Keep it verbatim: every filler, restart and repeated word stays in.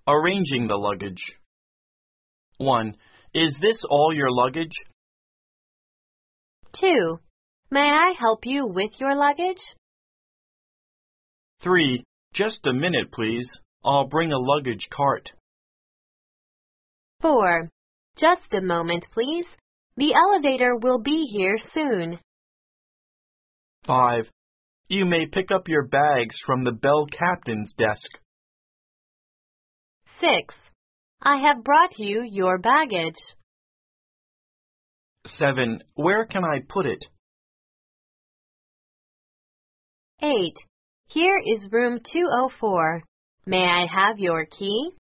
Arranging the luggage. one. Is this all your luggage? two. May I help you with your luggage? three. Just a minute, please. I'll bring a luggage cart. four. Just a moment, please. The elevator will be here soon. five. You may pick up your bags from the bell captain's desk. six. I have brought you your baggage. seven. Where can I put it? eight. Here is room two oh four. May I have your key?